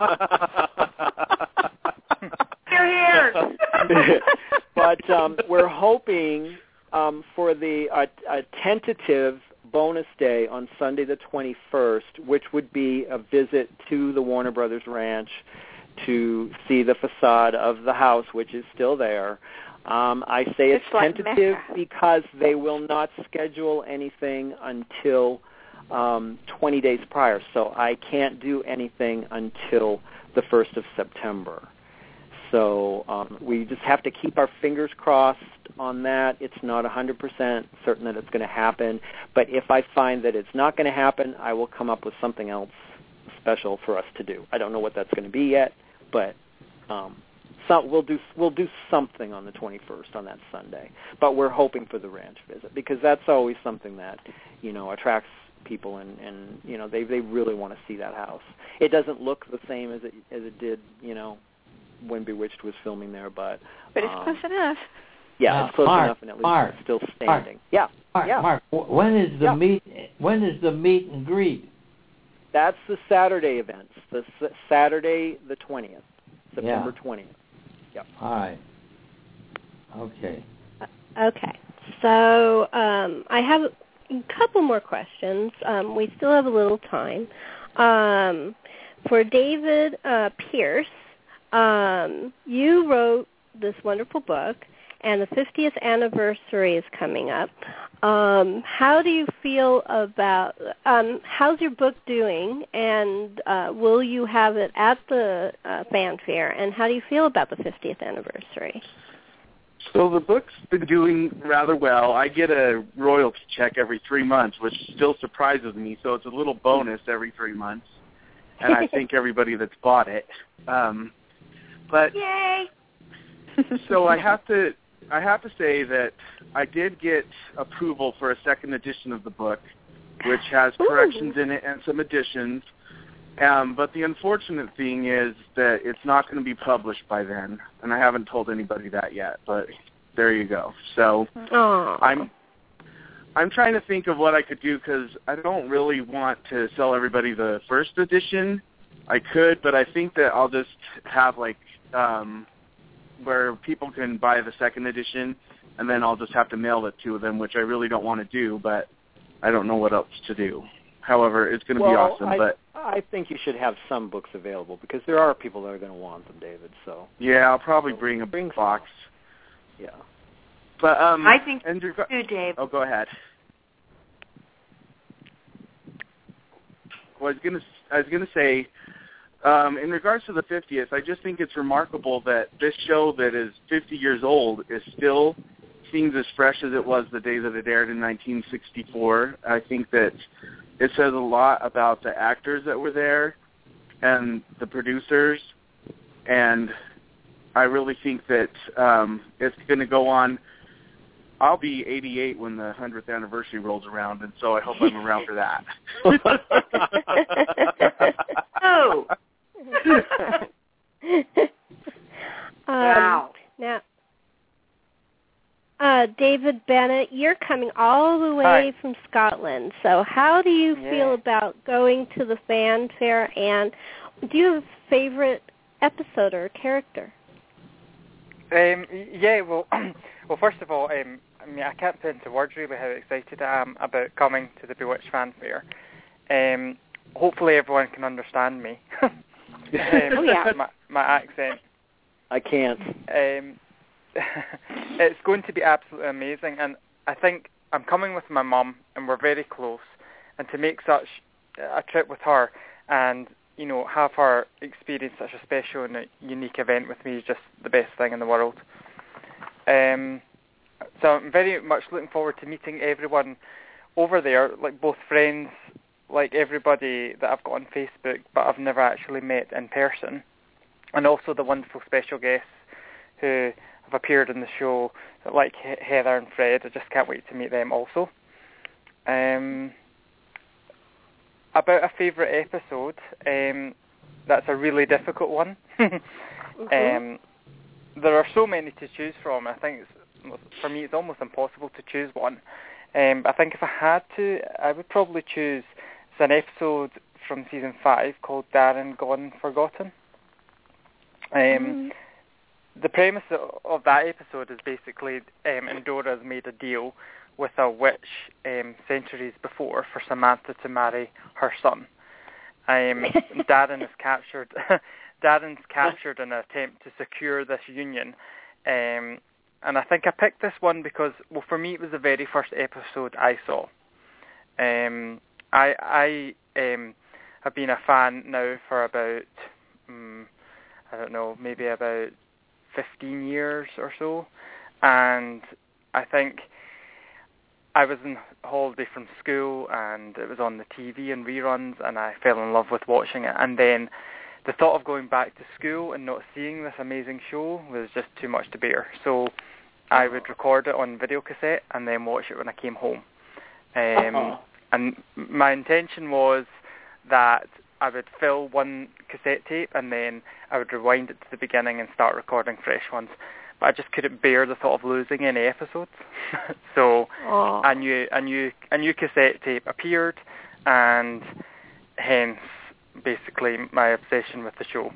Here. But we're hoping for a tentative bonus day on Sunday the 21st, which would be a visit to the Warner Brothers Ranch to see the facade of the house, which is still there. I say it's tentative because they will not schedule anything until 20 days prior, so I can't do anything until the 1st of September. So we just have to keep our fingers crossed on that. It's not 100% certain that it's going to happen, but if I find that it's not going to happen, I will come up with something else special for us to do. I don't know what that's going to be yet, but we'll do something on the 21st on that Sunday. But we're hoping for the ranch visit because that's always something that attracts people, and they really want to see that house. It doesn't look the same as it did when Bewitched was filming there, but it's close enough. Yeah, it's close enough, and at least it's still standing. Mark, when is the meet? When is the meet and greet? That's the Saturday events. The Saturday the 20th, September 20th. Yep. All right. Okay. Okay. So I have a couple more questions. We still have a little time. For David Pierce, you wrote this wonderful book, and the 50th anniversary is coming up. How do you feel about, how's your book doing, and will you have it at the fanfare, and how do you feel about the 50th anniversary? So the book's been doing rather well. I get a royalty check every 3 months, which still surprises me, so it's a little bonus every 3 months, and I thank everybody that's bought it. But yay! So I have to say that I did get approval for a second edition of the book, which has corrections in it and some additions. But the unfortunate thing is that it's not going to be published by then, and I haven't told anybody that yet. But there you go. So I'm trying to think of what I could do, because I don't really want to sell everybody the first edition. I could, but I think that I'll just have where people can buy the second edition, and then I'll just have to mail it to them, which I really don't want to do, but I don't know what else to do. However, it's going to be awesome. But I think you should have some books available, because there are people that are going to want them, David. So yeah, I'll probably bring a box. Yeah. But I think too, Dave. Oh, go ahead. Well, I was gonna say, in regards to the 50th, I just think it's remarkable that this show that is 50 years old is still seems as fresh as it was the day that it aired in 1964. I think that it says a lot about the actors that were there and the producers, and I really think that it's going to go on. I'll be 88 when the 100th anniversary rolls around, and so I hope I'm around for that. Oh! Wow. Now, David Bennett, you're coming all the way from Scotland. So how do you feel about going to the fanfare, and do you have a favorite episode or character? Well, first of all, I can't put into words really how excited I am about coming to the Bewitched fanfare. Hopefully everyone can understand me. My accent. I can't. It's going to be absolutely amazing, and I think I'm coming with my mum, and we're very close, and to make such a trip with her and, have her experience such a special and a unique event with me is just the best thing in the world. So I'm very much looking forward to meeting everyone over there, like both friends, like everybody that I've got on Facebook, but I've never actually met in person, and also the wonderful special guests who have appeared in the show, like Heather and Fred. I just can't wait to meet them also. About a favourite episode, that's a really difficult one. There are so many to choose from. I think for me it's almost impossible to choose one. I think if I had to, I would probably choose an episode from season 5 called Darren Gone Forgotten. The premise of that episode is basically Endora's made a deal with a witch centuries before for Samantha to marry her son. Darren's captured in an attempt to secure this union. And I think I picked this one because, well, for me it was the very first episode I saw. I have been a fan now for about, I don't know, maybe about 15 years or so. And I think I was in holiday from school and it was on the TV and reruns, and I fell in love with watching it. And then the thought of going back to school and not seeing this amazing show was just too much to bear. So I would record it on video cassette and then watch it when I came home. And my intention was that I would fill one cassette tape and then I would rewind it to the beginning and start recording fresh ones. But I just couldn't bear the thought of losing any episodes. So a new cassette tape appeared, and hence basically my obsession with the show.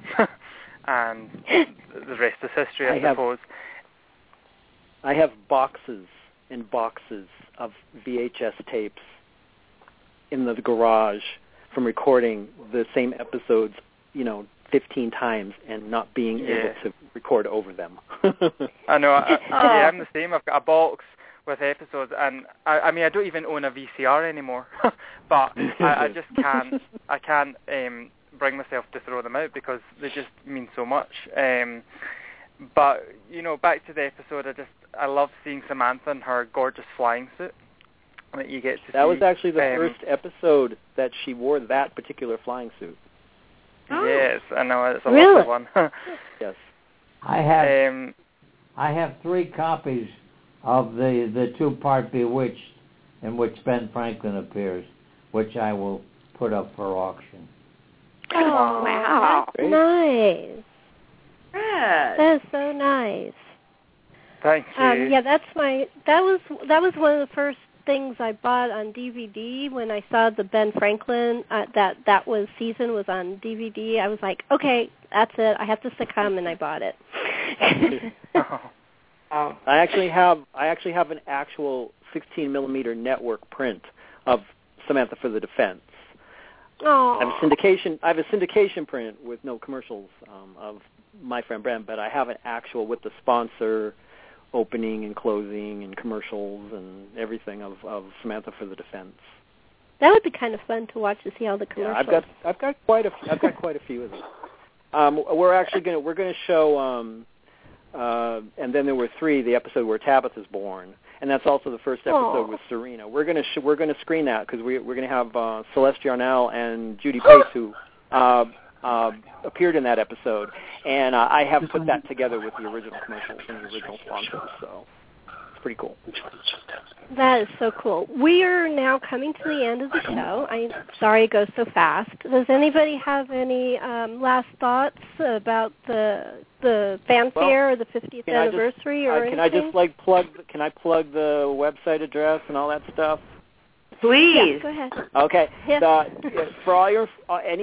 And the rest is history, I suppose. I have boxes and boxes of VHS tapes in the garage from recording the same episodes, 15 times and not being able to record over them. I know. I'm the same. I've got a box with episodes, and I don't even own a VCR anymore, but I just can't. I can't bring myself to throw them out because they just mean so much. But back to the episode, I love seeing Samantha in her gorgeous flying suit that you get to see. That was actually the first episode that she wore that particular flying suit. Oh. Yes, I know, it's a Really? lovely one. Yes. I have 3 copies of the 2-part Bewitched in which Ben Franklin appears, which I will put up for auction. Oh, wow. That's nice. That is so nice. Thank you. Yeah, that was one of the first things I bought on DVD when I saw the Ben Franklin that was season was on DVD. I was like, okay, that's it. I have to succumb, and I bought it. I actually have an actual 16 millimeter network print of Samantha for the Defense. Oh. I have a syndication print with no commercials of My Friend Ben, but I have an actual with the sponsor opening and closing and commercials and everything of Samantha for the Defense. That would be kind of fun to watch to see all the commercials. Yeah, I've got quite a few of them. We're going to show and then there were 3, the episode where Tabitha's born, and that's also the first episode with Serena. We're going to screen that because we're going to have Celeste Yarnell and Judy Pace who appeared in that episode, and I have put that together with the original commercials and the original sponsors, so it's pretty cool. That is so cool. We are now coming to the end of the show. I'm sorry it goes so fast. Does anybody have any last thoughts about the fanfare or the 50th anniversary or anything? Can I plug the website address and all that stuff? Please. Yeah, go ahead. Okay. Yeah. For all your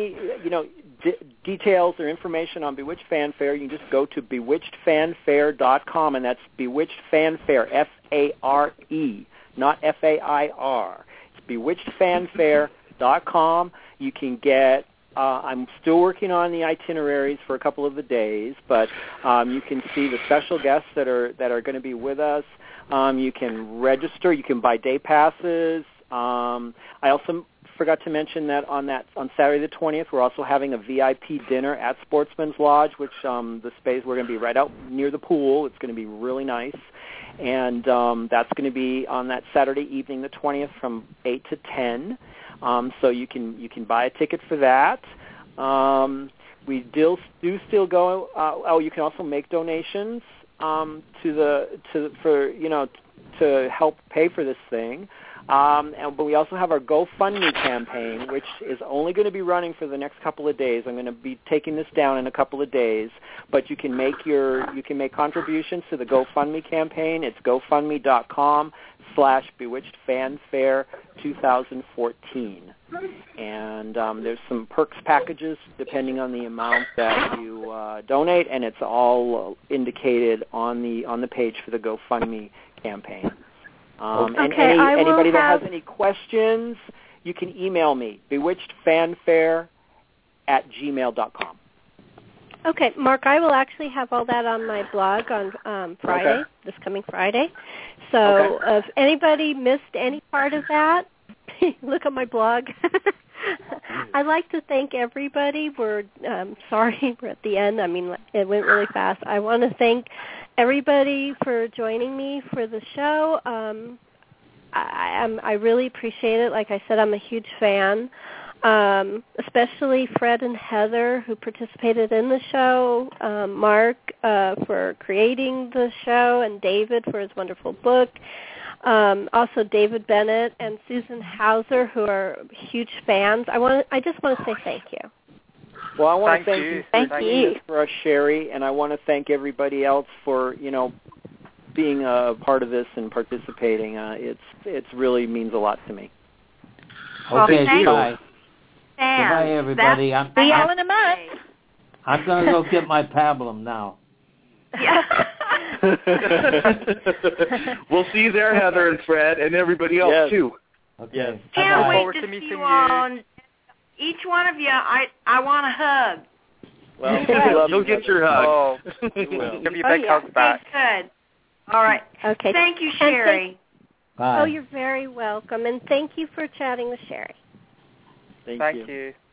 details or information on Bewitched Fanfare, you can just go to bewitchedfanfare.com, and that's Bewitched Fanfare, F-A-R-E, not F-A-I-R. It's bewitchedfanfare.com. You can get I'm still working on the itineraries for a couple of the days, but you can see the special guests that are going to be with us. You can register. You can buy day passes. I also forgot to mention that on Saturday the 20th, we're also having a VIP dinner at Sportsman's Lodge, which the space, we're going to be right out near the pool. It's going to be really nice. And that's going to be on that Saturday evening, the 20th, from 8 to 10. So you can buy a ticket for that. We do still go. You can also make donations to help pay for this thing. But we also have our GoFundMe campaign, which is only going to be running for the next couple of days. I'm going to be taking this down in a couple of days, but you can make contributions to the GoFundMe campaign. It's GoFundMe.com/BewitchedFanfare2014, and there's some perks packages depending on the amount that you donate, and it's all indicated on the page for the GoFundMe campaign. And anybody that has any questions, you can email me, bewitchedfanfare@gmail.com. Okay, Mark, I will actually have all that on my blog on Friday, this coming Friday. So if anybody missed any part of that, look at my blog. I'd like to thank everybody. We're sorry we're at the end. I mean, it went really fast. I want to thank everybody for joining me for the show. I really appreciate it. Like I said, I'm a huge fan, especially Fred and Heather who participated in the show, Mark for creating the show, and David for his wonderful book. Also David Bennett and Susan Hauser, who are huge fans. I just want to say thank you. Well, I want to thank you for us, Sherry, and I want to thank everybody else for being a part of this and participating. It really means a lot to me. Okay, goodbye. Goodbye, everybody. See y'all in a month. I'm going to go get my pablum now. Yeah. We'll see you there, Heather and Fred, and everybody else too. Okay. Yes. Can't wait forward to to see meeting you you. on. Each one of you, I want a hug. Well, you'll get your hug. Oh, you will. give you big hugs back. Good. All right. Okay. Thank you, Sherry. Bye. Oh, you're very welcome, and thank you for chatting with Sherry. Thank Thank you. you.